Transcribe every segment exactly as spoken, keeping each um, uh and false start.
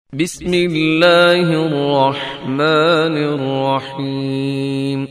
بسم الله الرحمن الرحيم.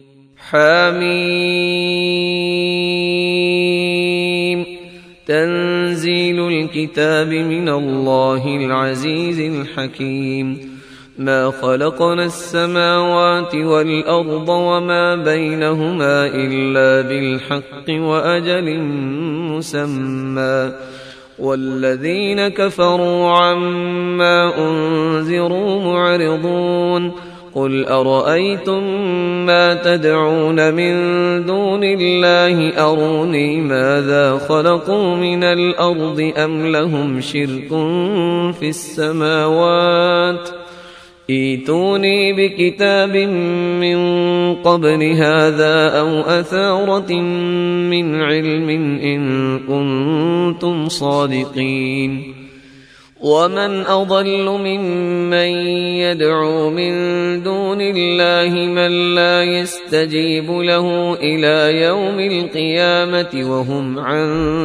حميم. تنزيل الكتاب من الله العزيز الحكيم. ما خلقنا السماوات والأرض وما بينهما إلا بالحق وأجل مسمى، والذين كفروا عما أنذروا معرضون. قل أرأيتم ما تدعون من دون الله أروني ماذا خلقوا من الأرض أم لهم شرك في السماوات، ائتوني بكتاب من قبل هذا أو أثارة من علم إن كنتم صادقين. ومن أضل ممن يدعو من دون الله من لا يستجيب له إلى يوم القيامة وهم عن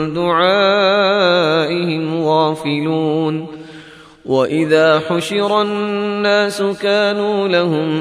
دعائهم غافلون. وإذا حشر الناس كانوا لهم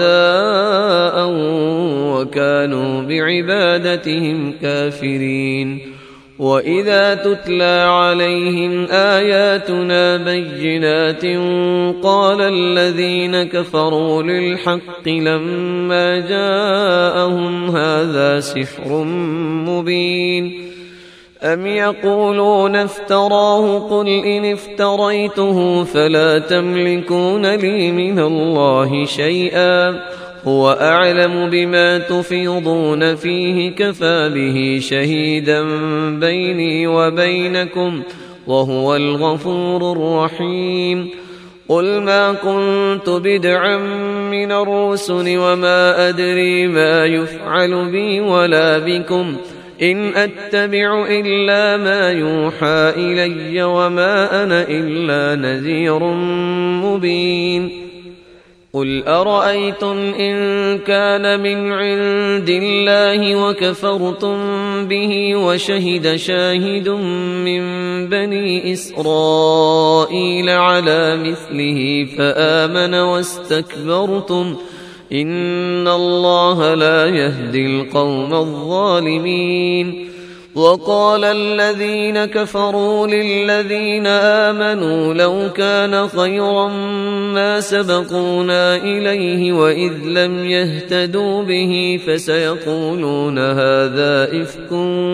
أعداء وكانوا بعبادتهم كافرين. وإذا تتلى عليهم آياتنا بينات قال الذين كفروا للحق لما جاءهم هذا سحر مبين. أم يقولون افتراه قل إن افتريته فلا تملكون لي من الله شيئا هو أعلم بما تفيضون فيه كفى به شهيدا بيني وبينكم وهو الغفور الرحيم. قل ما كنت بدعا من الرسل وما أدري ما يفعل بي ولا بكم إن أتبع إلا ما يوحى إلي وما أنا إلا نذير مبين. قل أرأيتم إن كان من عند الله وكفرتم به وشهد شاهد من بني إسرائيل على مثله فآمن واستكبرتم إن الله لا يهدي القوم الظالمين. وقال الذين كفروا للذين آمنوا لو كان خيرا ما سبقونا إليه وإذ لم يهتدوا به فسيقولون هذا إفك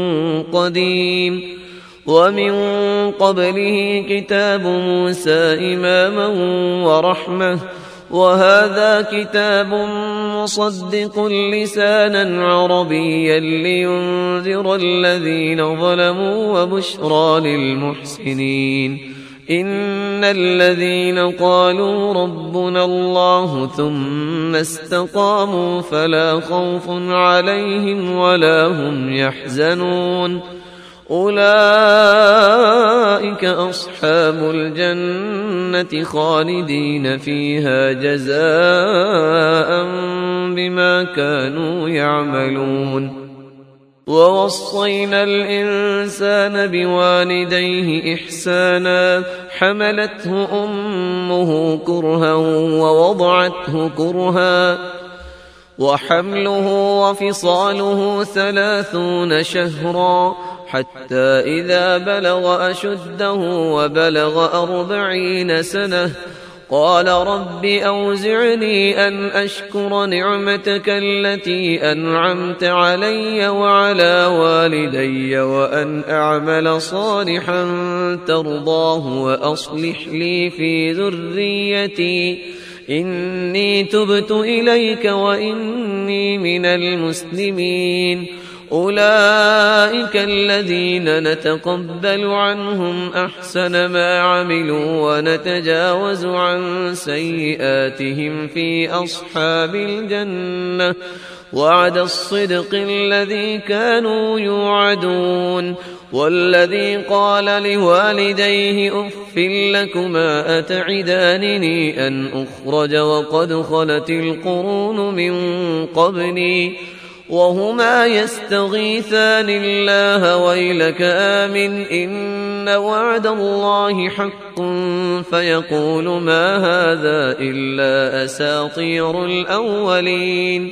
قديم. ومن قبله كتاب موسى إماما ورحمة وهذا كتاب مصدق لسانا عربيا لينذر الذين ظلموا وبشرى للمحسنين. إن الذين قالوا ربنا الله ثم استقاموا فلا خوف عليهم ولا هم يحزنون أولئك أصحاب الجنة خالدين فيها جزاء بما كانوا يعملون. ووصينا الإنسان بوالديه إحسانا حملته أمه كرها ووضعته كرها وحمله وفصاله ثلاثون شهرا حتى إذا بلغ أشده وبلغ أربعين سنة قال رب أوزعني أن أشكر نعمتك التي أنعمت علي وعلى والدي وأن أعمل صالحا ترضاه وأصلح لي في ذريتي إني تبت إليك وإني من المسلمين. أولئك الذين نتقبل عنهم أحسن ما عملوا ونتجاوز عن سيئاتهم في أصحاب الجنة وعد الصدق الذي كانوا يوعدون. والذي قال لوالديه أف لكما أتعدانني أن أخرج وقد خلت القرون من قبلي وهما يستغيثان الله ويلك آمن إن إن وعد الله حق فيقول ما هذا إلا أساطير الأولين.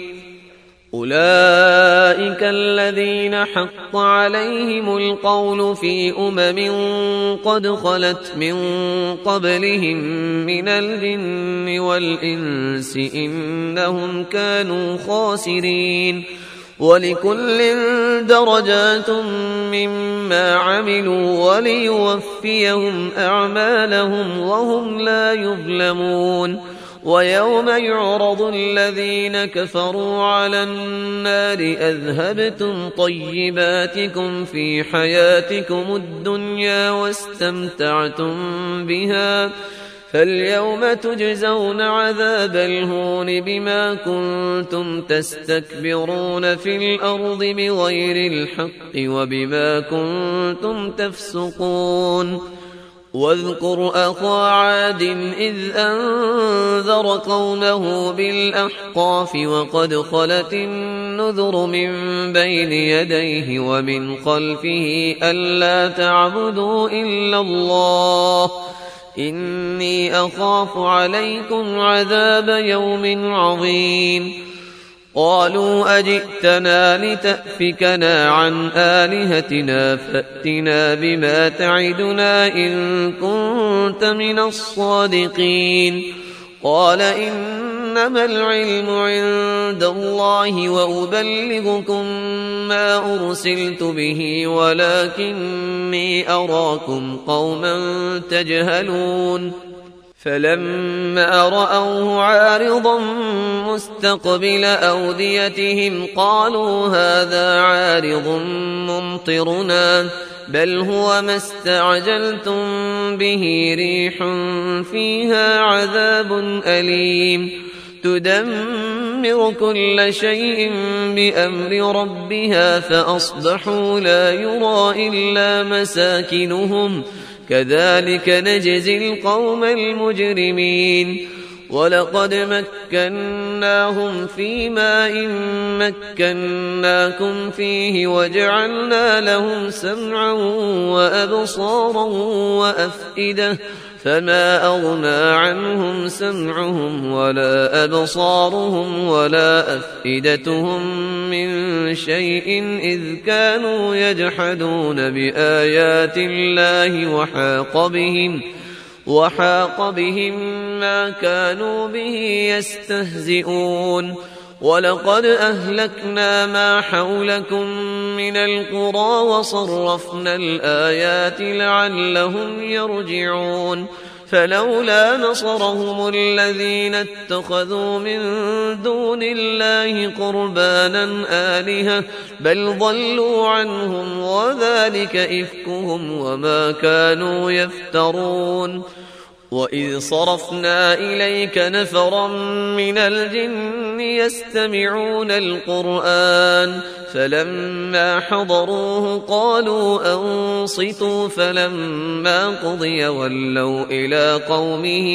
أولئك الذين حق عليهم القول في أمم قد خلت من قبلهم من الجن والإنس إنهم كانوا خاسرين. ولكل درجات مما عملوا وليوفيهم أعمالهم وهم لا يظلمون. ويوم يعرض الذين كفروا على النار أذهبتم طيباتكم في حياتكم الدنيا واستمتعتم بها فاليوم تجزون عذاب الهون بما كنتم تستكبرون في الأرض بغير الحق وبما كنتم تفسقون. واذكر أخا عاد إذ أنذر قومه بالأحقاف وقد خلت النذر من بين يديه ومن خلفه ألا تعبدوا إلا الله إني أخاف عليكم عذاب يوم عظيم. قالوا أجئتنا لتأفكنا عن آلهتنا فأتنا بما تعدنا إن كنت من الصادقين. قال إنما العلم عند الله وأبلغكم ما أرسلت به ولكني أراكم قوما تجهلون. فلما رأوه عارضا مستقبل أوديتهم قالوا هذا عارض ممطرنا بل هو ما استعجلتم به ريح فيها عذاب أليم تدمر كل شيء بأمر ربها فأصبحوا لا يرى إلا مساكنهم كذلك نجزي القوم المجرمين. ولقد مكناهم في ماء مكناكم فيه وجعلنا لهم سمعا وأبصارا وأفئدة فما أغنى عنهم سمعهم ولا أبصارهم ولا أفئدتهم من شيء إذ كانوا يجحدون بآيات الله وحاق بهم وحاق بهم ما كانوا به يستهزئون. ولقد أهلكنا ما حولكم من القرى وصرفنا الآيات لعلهم يرجعون. فلولا نصرهم الذين اتخذوا من دون الله قربانا آلهة بل ضلوا عنهم وذلك إفكهم وما كانوا يفترون. وإذ صرفنا إليك نفرا من الجن يستمعون القرآن فلما حضروه قالوا أنصتوا فلما قضي ولوا إلى قومهم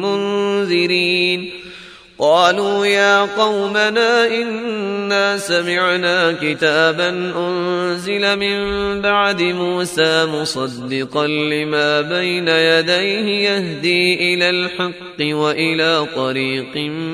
منذرين. قالوا يا قومنا إنا سمعنا كتابا أنزل من بعد موسى مصدقا لما بين يديه يهدي إلى الحق وإلى طريق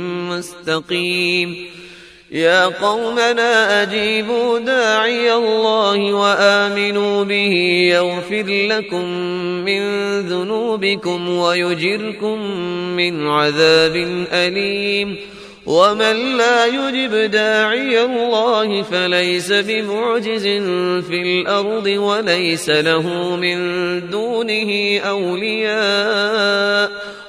مستقيم. يا قومنا أجيبوا داعي الله وآمنوا به يغفر لكم من ذنوبكم ويجركم من عذاب أليم. ومن لا يجب داعي الله فليس بمعجز في الأرض وليس له من دونه أولياء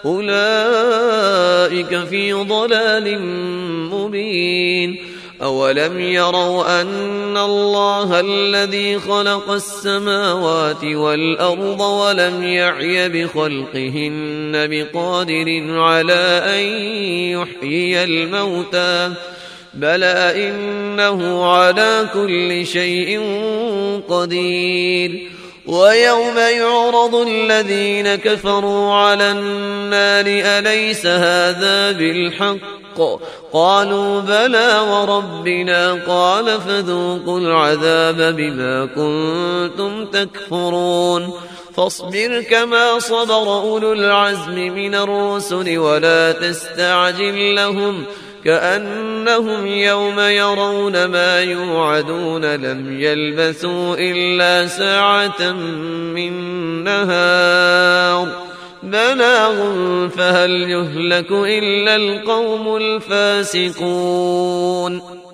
أولئك في ضلال مبين. أولم يروا أن الله الذي خلق السماوات والأرض ولم يعي بخلقهن بقادر على أن يحيي الموتى بلى إنه على كل شيء قدير. ويوم يعرض الذين كفروا على النار أليس هذا بالحق قالوا بلى وربنا قال فذوقوا العذاب بما كنتم تكفرون. فاصبر كما صبر أولو العزم من الرسل ولا تستعجل لهم كأنهم يوم يرون ما يوعدون لم يلبثوا إلا ساعة من نهار بلاغ فهل يهلك إلا القوم الفاسقون